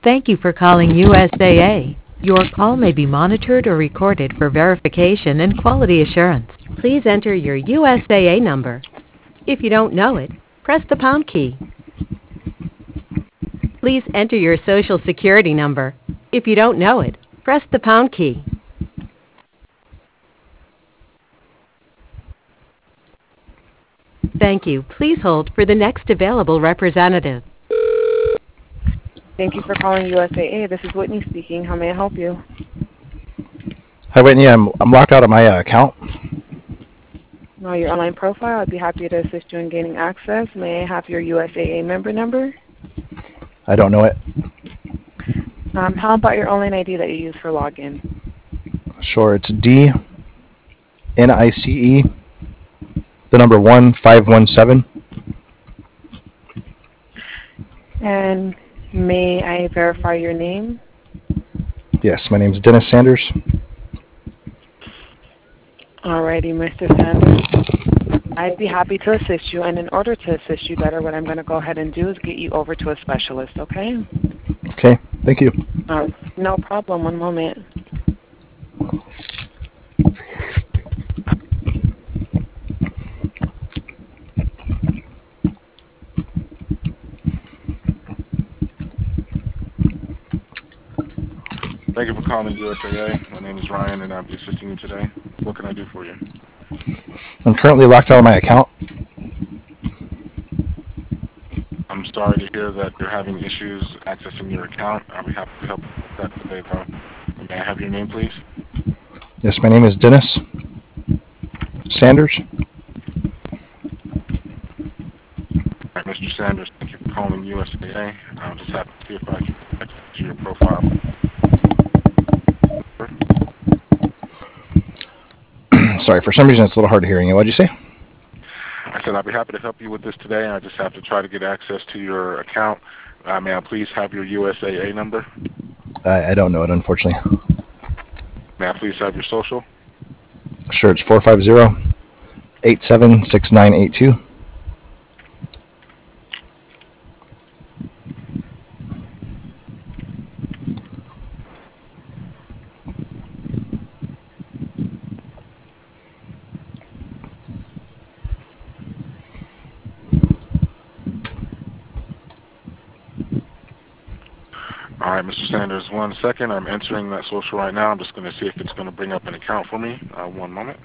Thank you for calling USAA. Your call may be monitored or recorded for verification and quality assurance. Please enter your USAA number. If you don't know it, press the pound key. Please enter your Social Security number. If you don't know it, press the pound key. Thank you. Please hold for the next available representative. Thank you for calling USAA. This is Whitney speaking. How may I help you? Hi, Whitney. I'm locked out of my account. Know your online profile. I'd be happy to assist you in gaining access. May I have your USAA member number? I don't know it. How about your online ID that you use for login? Sure, it's DNICE, the number 1517. And may I verify your name? Yes, my name's Dennis Sanders. Alrighty, Mr. Sanders. I'd be happy to assist you, and in order to assist you better, what I'm going to go ahead and do is get you over to a specialist, okay? Okay, thank you. No problem. One moment. Thank you for calling USAA. My name is Ryan, and I'll be assisting you today. What can I do for you? I'm currently locked out of my account. I'm sorry to hear that you're having issues accessing your account. I'll be happy to help you with that today, though. May I have your name, please? Yes, my name is Dennis Sanders. All right, Mr. Sanders, thank you for calling USAA. I'll just have to see if I can access your profile. Sorry, for some reason it's a little hard to hear you. What'd you say? I said I'll be happy to help you with this today. I just have to try to get access to your account. May I please have your USAA number? I don't know it, unfortunately. May I please have your social? Sure, it's 450-876982. All right, Mr. Sanders, 1 second. I'm entering that social right now. I'm just going to see if it's going to bring up an account for me. 1 moment.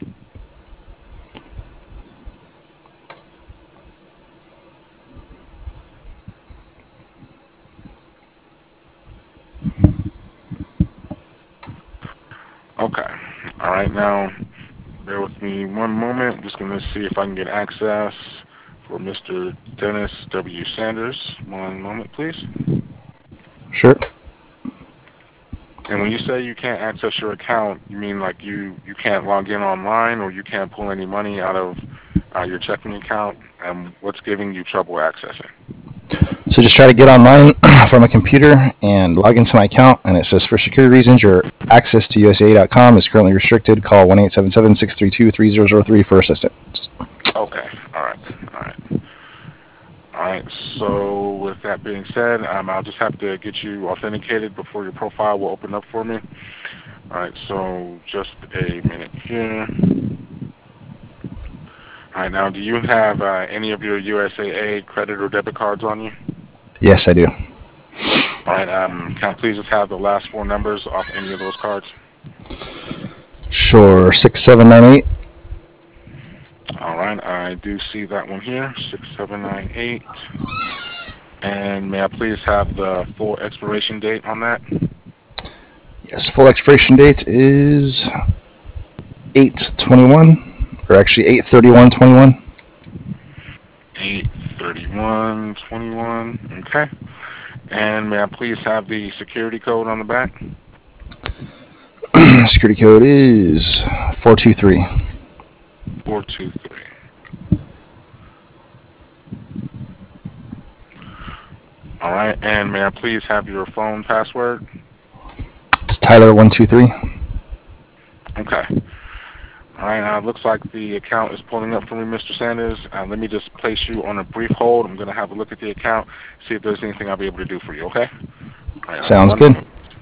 Okay. All right, now, bear with me 1 moment. I'm just going to see if I can get access for Mr. Dennis W. Sanders. 1 moment, please. Sure. And when you say you can't access your account, you mean like you can't log in online or you can't pull any money out of your checking account? And what's giving you trouble accessing? So just try to get online from a computer and log into my account, and it says for security reasons, your access to USA.com is currently restricted. Call 1-877-632-3003 for assistance. Okay. All right. All right. So with that being said, I'll just have to get you authenticated before your profile will open up for me. All right. So just a minute here. All right. Now, do you have any of your USAA credit or debit cards on you? Yes, I do. All right. Can I please just have the last 4 numbers off any of those cards? Sure. 6798. All right. I do see that one here. 6798. And may I please have the full expiration date on that? Yes, full expiration date is 8/21, or actually 8/31/21. 8/31/21. Okay. And may I please have the security code on the back? Security code is 423. 423. All right. And may I please have your phone password? It's Tyler123. Okay. All right, looks like the account is pulling up for me, Mr. Sanders. Let me just place you on a brief hold. I'm going to have a look at the account, see if there's anything I'll be able to do for you, okay? All right, hold Sounds on. good.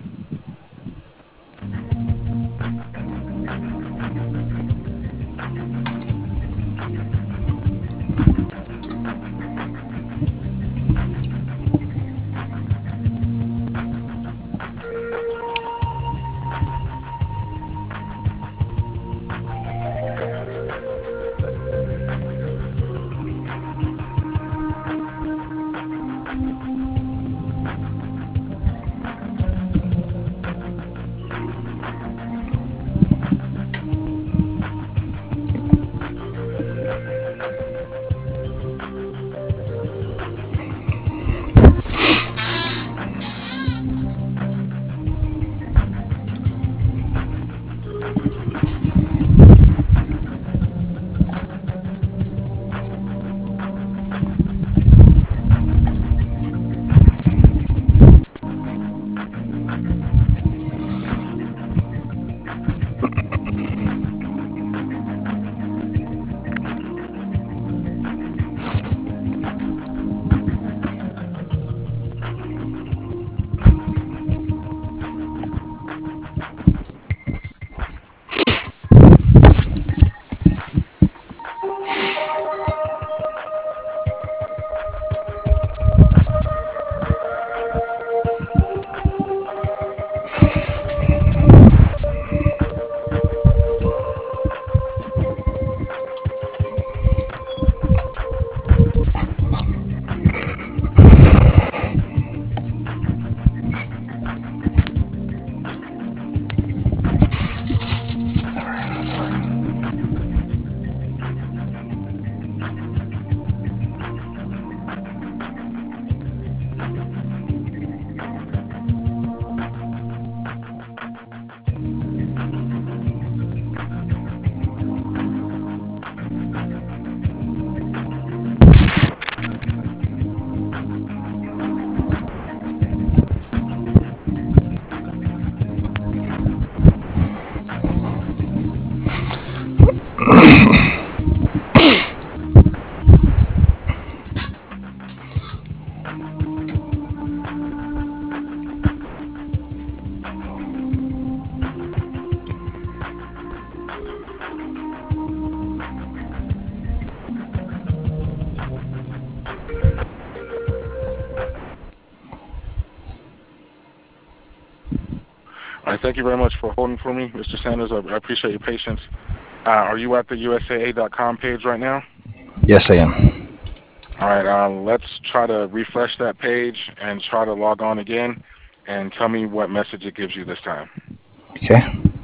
All right, thank you very much for holding for me, Mr. Sanders. I appreciate your patience. Are you at the USAA.com page right now? Yes, I am. All right, let's try to refresh that page and try to log on again and tell me what message it gives you this time. Okay.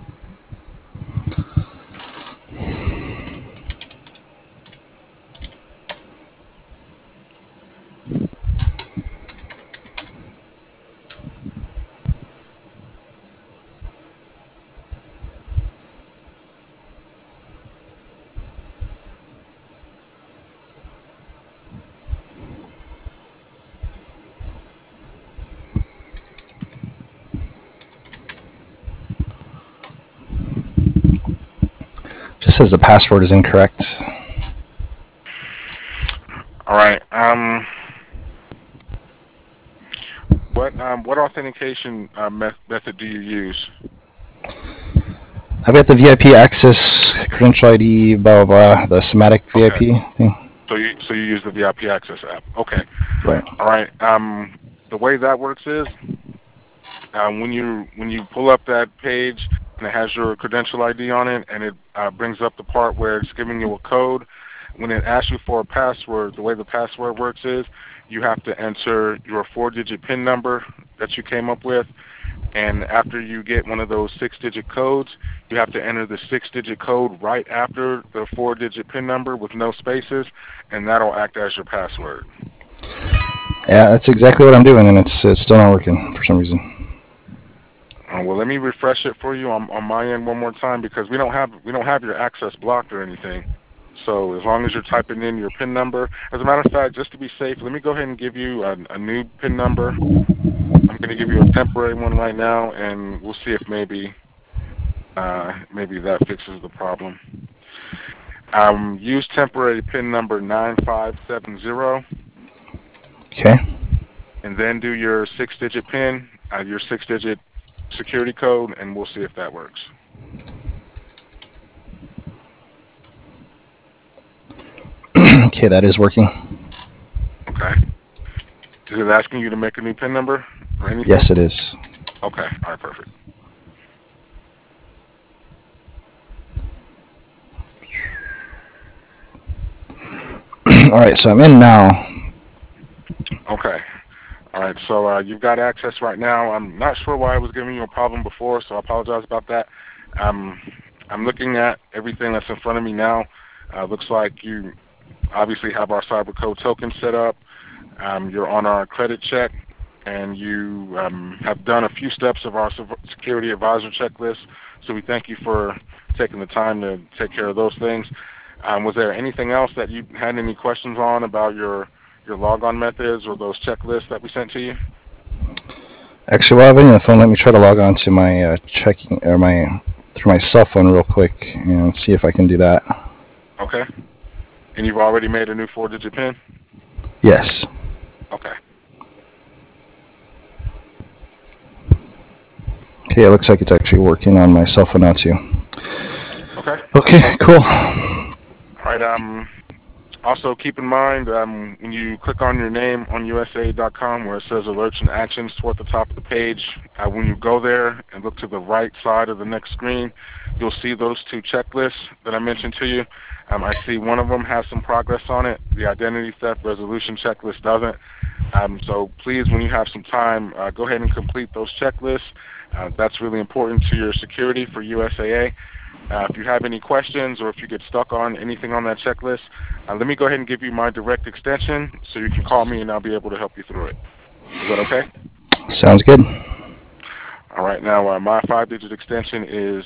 Just says the password is incorrect. All right. What authentication method do you use? I've got the VIP access, credential ID, blah, blah, blah, the Somatic Okay. VIP thing. So you use the VIP Access app. Okay. Right. All right. The way that works is when you pull up that page and it has your credential ID on it, and it brings up the part where it's giving you a code. When it asks you for a password, the way the password works is you have to enter your 4-digit PIN number that you came up with, and after you get one of those 6-digit codes, you have to enter the 6-digit code right after the 4-digit PIN number with no spaces, and that'll act as your password. Yeah, that's exactly what I'm doing, and it's still not working for some reason. Well, let me refresh it for you on my end one more time, because we don't have your access blocked or anything. So as long as you're typing in your PIN number, as a matter of fact, just to be safe, let me go ahead and give you a new PIN number. I'm going to give you a temporary one right now, and we'll see if maybe that fixes the problem. Use temporary PIN number 9570. Okay. And then do your 6-digit PIN your 6-digit security code, and we'll see if that works. Okay, that is working. Okay. Is it asking you to make a new PIN number or anything? Yes, it is. Okay. All right, perfect. All right, so I'm in now. Okay. All right, so you've got access right now. I'm not sure why I was giving you a problem before, so I apologize about that. I'm looking at everything that's in front of me now. Looks like you obviously have our CyberCode token set up. You're on our credit check, and you have done a few steps of our security advisor checklist, so we thank you for taking the time to take care of those things. Was there anything else that you had any questions on about your logon methods or those checklists that we sent to you? Actually, while I'm in the phone, let me try to log on to my checking or through my cell phone real quick and see if I can do that. Okay. And you've already made a new 4-digit PIN? Yes. Okay. Okay, it looks like it's actually working on my cell phone now too. Okay. Okay, cool. All right. Also, keep in mind when you click on your name on USA.com where it says Alerts and Actions toward the top of the page, when you go there and look to the right side of the next screen, you'll see those 2 checklists that I mentioned to you. I see one of them has some progress on it. The Identity Theft Resolution Checklist doesn't. So please, when you have some time, go ahead and complete those checklists. That's really important to your security for USAA. If you have any questions or if you get stuck on anything on that checklist, let me go ahead and give you my direct extension so you can call me and I'll be able to help you through it. Is that okay? Sounds good. All right. Now, my 5-digit extension is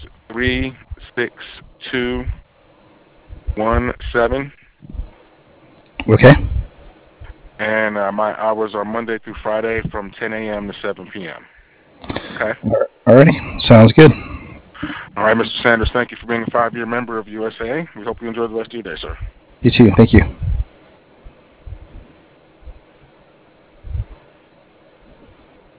36217. Okay. And my hours are Monday through Friday from 10 a.m. to 7 p.m. Okay? Alrighty. Sounds good. All right, Mr. Sanders, thank you for being a 5-year member of USAA. We hope you enjoy the rest of your day, sir. You too. Thank you.